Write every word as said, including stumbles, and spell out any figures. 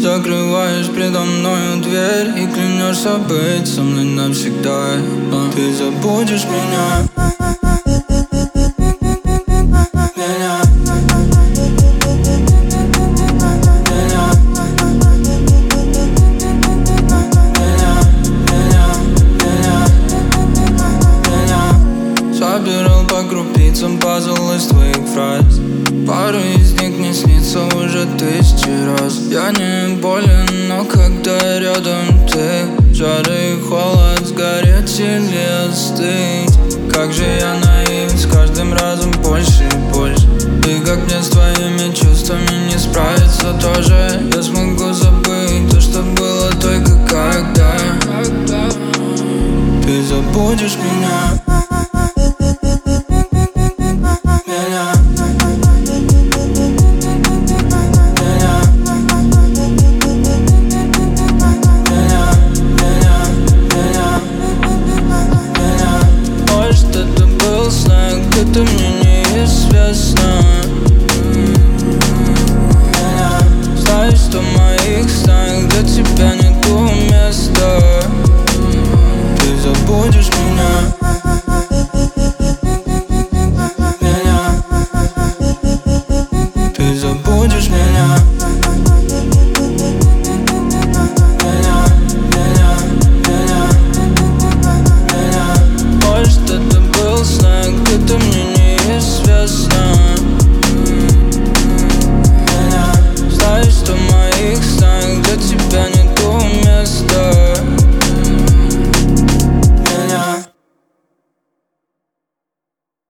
Закрываешь предо мною дверь и клянешься быть со мной навсегда. Ты забудешь меня. Собирал по крупицам пазл из твоих фраз. Пару из них не снится уже тысячи раз. Я не болен, но когда рядом ты, жар и холод сгореть сильнее остыть. Как же я наивен, с каждым разом больше и больше. И как мне с твоими чувствами не справиться тоже. Я смогу забыть то, что было только когда. Ты забудешь меня. Это мне неизвестно. Знаешь, что в моих снах для тебя нету места. Ты забудешь меня. Ты забудешь меня. Может, это был снег, это мне неизвестно.